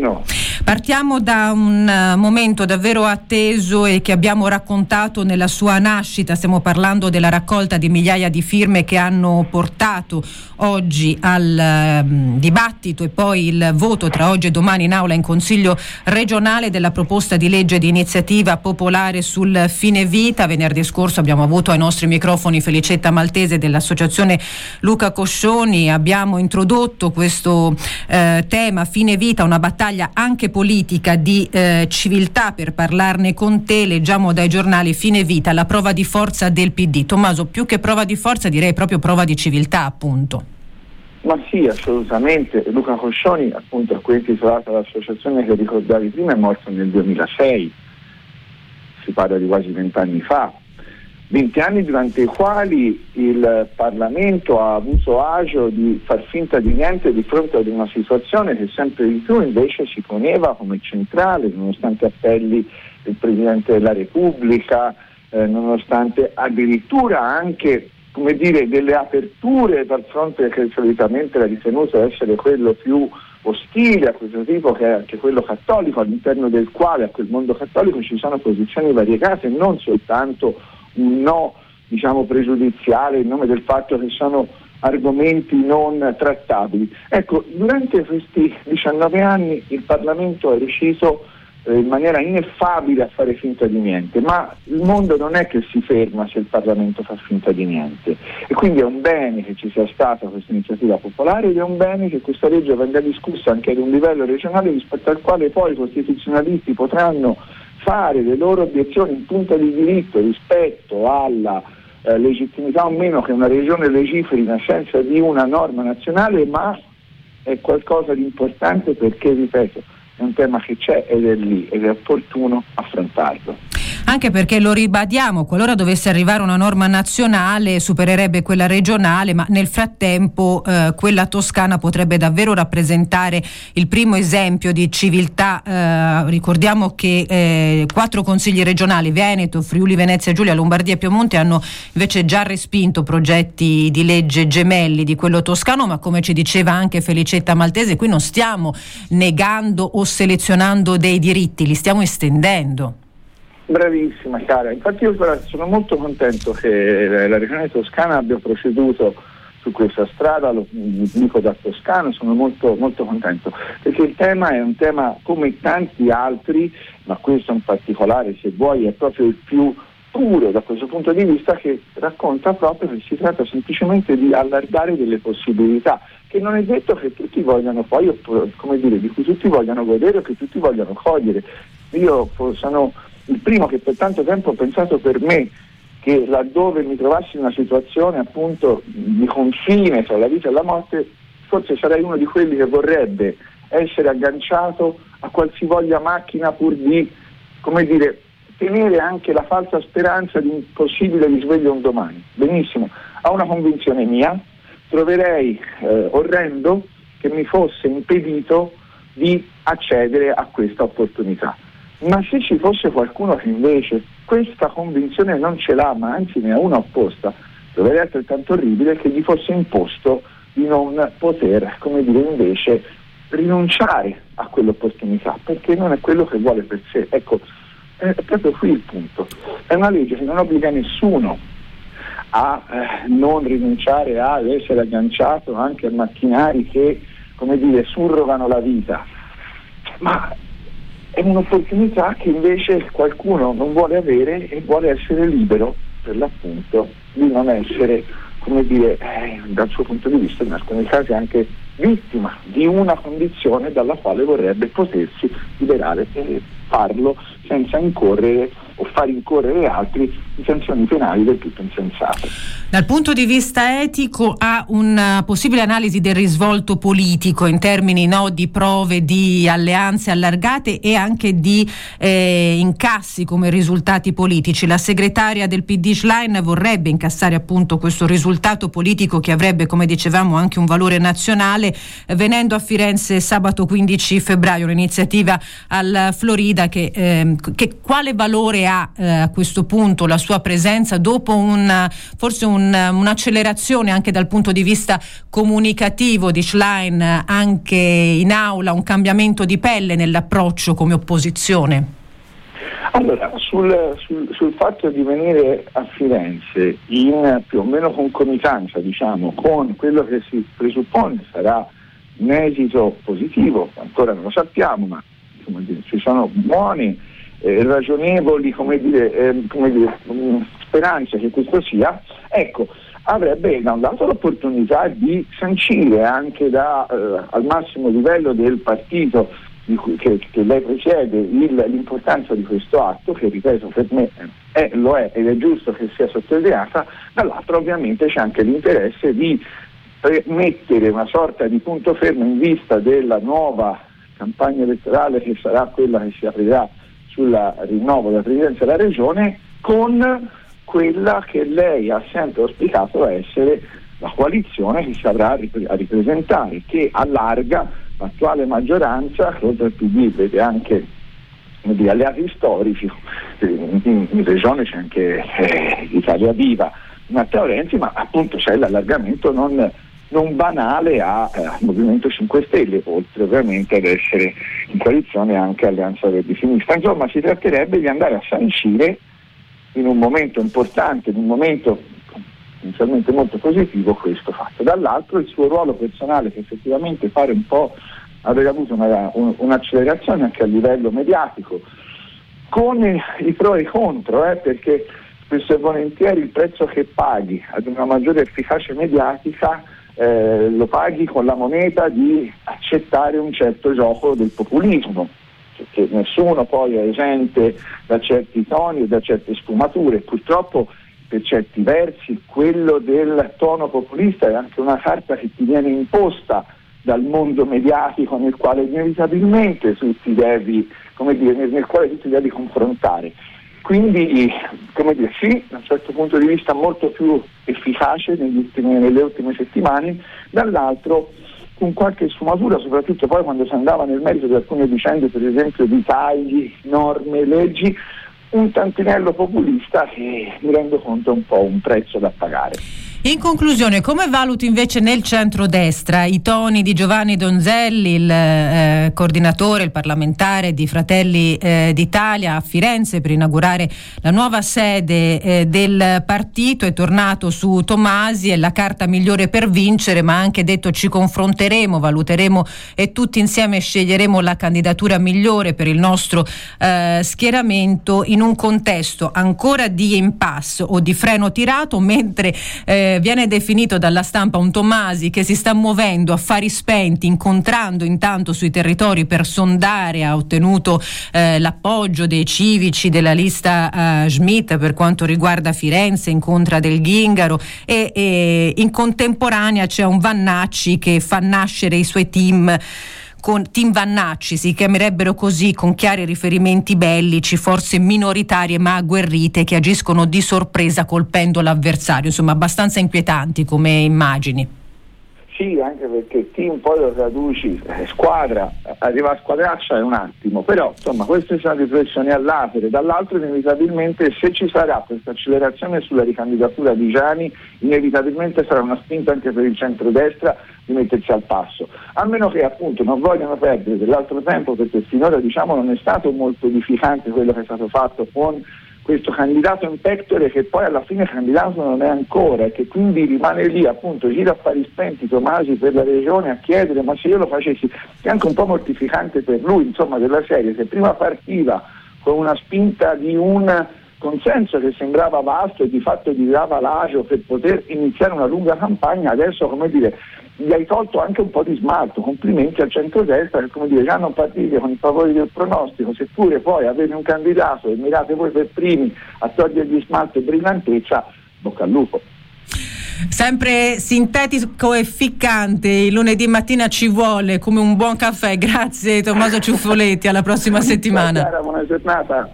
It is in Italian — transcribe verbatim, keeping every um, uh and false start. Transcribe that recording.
buongiorno. Partiamo da un uh, momento davvero atteso e che abbiamo raccontato nella sua nascita. Stiamo parlando della raccolta di migliaia di firme che hanno portato oggi al uh, dibattito e poi il voto tra oggi e domani in aula in Consiglio regionale della proposta di legge di iniziativa popolare sul fine vita. Venerdì scorso abbiamo avuto ai nostri microfoni Felicetta Maltese dell'associazione Luca Coscioni. Abbiamo introdotto questo eh, tema fine vita, una battaglia anche politica di eh, civiltà. Per parlarne con te leggiamo dai giornali: fine vita, la prova di forza del P D. Tommaso, più che prova di forza direi proprio prova di civiltà, appunto. Ma sì, assolutamente. Luca Coscioni, appunto, a cui è intitolata l'associazione che ricordavi prima, è morto nel duemilasei, si parla di quasi vent'anni fa, venti anni durante i quali il Parlamento ha avuto agio di far finta di niente di fronte ad una situazione che sempre di più invece si poneva come centrale, nonostante appelli del Presidente della Repubblica, eh, nonostante addirittura anche, come dire, delle aperture dal fronte che solitamente era ritenuto essere quello più ostile a questo tipo, che è anche quello cattolico, all'interno del quale, a quel mondo cattolico, ci sono posizioni variegate, non soltanto un no, diciamo, pregiudiziale in nome del fatto che sono argomenti non trattabili. Ecco, durante questi diciannove anni il Parlamento è riuscito eh, in maniera ineffabile a fare finta di niente, ma il mondo non è che si ferma se il Parlamento fa finta di niente, e quindi è un bene che ci sia stata questa iniziativa popolare ed è un bene che questa legge venga discussa anche ad un livello regionale, rispetto al quale poi i costituzionalisti potranno fare le loro obiezioni in punto di diritto rispetto alla eh, legittimità o meno che una regione legiferi in assenza di una norma nazionale, ma è qualcosa di importante perché, ripeto, è un tema che c'è ed è lì ed è opportuno affrontarlo. Anche perché, lo ribadiamo, qualora dovesse arrivare una norma nazionale supererebbe quella regionale, ma nel frattempo eh, quella toscana potrebbe davvero rappresentare il primo esempio di civiltà. Eh, ricordiamo che eh, quattro consigli regionali, Veneto, Friuli, Venezia Giulia, Lombardia e Piemonte, hanno invece già respinto progetti di legge gemelli di quello toscano, ma come ci diceva anche Felicetta Maltese, qui non stiamo negando o selezionando dei diritti, li stiamo estendendo. Bravissima cara, infatti io sono molto contento che la regione toscana abbia proceduto su questa strada, lo dico da toscano, sono molto molto contento, perché il tema è un tema come tanti altri, ma questo in particolare, se vuoi, è proprio il più puro da questo punto di vista, che racconta proprio che si tratta semplicemente di allargare delle possibilità, che non è detto che tutti vogliano poi, come dire, di cui tutti vogliano godere o che tutti vogliano cogliere. Io sono il primo che per tanto tempo ho pensato per me che laddove mi trovassi in una situazione appunto di confine tra la vita e la morte, forse sarei uno di quelli che vorrebbe essere agganciato a qualsivoglia macchina pur di, come dire, tenere anche la falsa speranza di un possibile risveglio un domani. Benissimo, ho una convinzione mia, troverei eh, orrendo che mi fosse impedito di accedere a questa opportunità. Ma se ci fosse qualcuno che invece questa convinzione non ce l'ha, ma anzi ne ha una opposta, troverei altrettanto orribile che gli fosse imposto di non poter, come dire, invece rinunciare a quell'opportunità, perché non è quello che vuole per sé. Ecco, è proprio qui il punto. È una legge che non obbliga nessuno a eh, non rinunciare ad essere agganciato anche a macchinari che, come dire, surrogano la vita, ma è un'opportunità che invece qualcuno non vuole avere e vuole essere libero, per l'appunto, di non essere, come dire, eh, dal suo punto di vista, in alcuni casi anche vittima di una condizione dalla quale vorrebbe potersi liberare e farlo senza incorrere o far incorrere altri in sanzioni penali del tutto insensate. Dal punto di vista etico, ha una possibile analisi del risvolto politico in termini no, di prove di alleanze allargate e anche di eh, incassi come risultati politici. La segretaria del P D Schlein vorrebbe incassare appunto questo risultato politico che avrebbe, come dicevamo, anche un valore nazionale, eh, venendo a Firenze sabato quindici febbraio, un'iniziativa al Florida che, eh, che quale valore ha eh, a questo punto la sua presenza dopo un, forse un, un'accelerazione anche dal punto di vista comunicativo di Schlein anche in aula, un cambiamento di pelle nell'approccio come opposizione? Allora, sul, sul, sul fatto di venire a Firenze in più o meno concomitanza, diciamo, con quello che si presuppone sarà un esito positivo, ancora non lo sappiamo, ma come dire, ci sono buoni, eh, ragionevoli, come dire, eh, come dire, mh, speranze che questo sia, ecco, avrebbe da un lato l'opportunità di sancire anche da, eh, al massimo livello del partito di cui, che, che lei presiede il, l'importanza di questo atto, che ripeto per me è, lo è ed è giusto che sia sottolineata, dall'altro ovviamente c'è anche l'interesse di mettere una sorta di punto fermo in vista della nuova campagna elettorale che sarà quella che si aprirà sul rinnovo della presidenza della regione, con quella che lei ha sempre auspicato essere la coalizione che si avrà a ripresentare, che allarga l'attuale maggioranza, che oltre al P D vede anche di alleati storici, in, in, in regione c'è anche eh, Italia Viva, Matteo Renzi, ma appunto c'è l'allargamento non, non banale a eh, Movimento cinque Stelle, oltre ovviamente ad essere in coalizione anche Alleanza Verdi Sinistra. Insomma, si tratterebbe di andare a sancire in un momento importante, in un momento inizialmente molto positivo, questo fatto. Dall'altro il suo ruolo personale, che effettivamente pare un po' aver avuto una, un, un'accelerazione anche a livello mediatico, con i, i pro e i contro, eh, perché spesso e volentieri il prezzo che paghi ad una maggiore efficacia mediatica eh, lo paghi con la moneta di accettare un certo gioco del populismo, che nessuno poi è esente da certi toni e da certe sfumature. Purtroppo per certi versi quello del tono populista è anche una carta che ti viene imposta dal mondo mediatico nel quale inevitabilmente tu ti devi, come dire, nel, nel quale tu ti devi confrontare. Quindi, come dire, sì, da un certo punto di vista molto più efficace negli ultimi, nelle ultime settimane, dall'altro con qualche sfumatura, soprattutto poi quando si andava nel merito di alcune vicende, per esempio di tagli, norme, leggi, un tantinello populista che mi rendo conto è un po' un prezzo da pagare. In conclusione, come valuti invece nel centrodestra i toni di Giovanni Donzelli, il eh, coordinatore, il parlamentare di Fratelli eh, d'Italia a Firenze per inaugurare la nuova sede eh, del partito? È tornato su Tomasi, è la carta migliore per vincere, ma ha anche detto ci confronteremo, valuteremo e tutti insieme sceglieremo la candidatura migliore per il nostro eh, schieramento, in un contesto ancora di impasse o di freno tirato, mentre eh, viene definito dalla stampa un Tomasi che si sta muovendo a fari spenti, incontrando intanto sui territori per sondare, ha ottenuto eh, l'appoggio dei civici della lista eh, Schmidt per quanto riguarda Firenze, incontra Del Ghingaro e, e in contemporanea c'è un Vannacci che fa nascere i suoi team, con team Vannacci, si chiamerebbero così, con chiari riferimenti bellici, forze minoritarie ma agguerrite che agiscono di sorpresa colpendo l'avversario, insomma abbastanza inquietanti come immagini. Sì, anche perché team poi lo traduci, eh, squadra, arriva a squadraccia è un attimo, però insomma queste sono riflessioni all'atere. Dall'altro inevitabilmente se ci sarà questa accelerazione sulla ricandidatura di Gianni, inevitabilmente sarà una spinta anche per il centrodestra di mettersi al passo, a meno che appunto non vogliano perdere dell'altro tempo, perché finora diciamo non è stato molto edificante quello che è stato fatto con questo candidato in pectore che poi alla fine candidato non è ancora e che quindi rimane lì appunto gira a fari spenti Tomasi per la regione a chiedere ma se io lo facessi, è anche un po' mortificante per lui, insomma, della serie, se prima partiva con una spinta di un consenso che sembrava vasto e di fatto gli dava l'agio per poter iniziare una lunga campagna, adesso come dire gli hai tolto anche un po' di smalto. Complimenti al centrodestra che come dire già non partite con i favori del pronostico, seppure poi avete un candidato e mirate voi per primi a togliergli smalto e brillantezza, bocca al lupo. Sempre sintetico e ficcante, il lunedì mattina ci vuole come un buon caffè. Grazie Tommaso Ciuffoletti, alla prossima settimana. Buona giornata.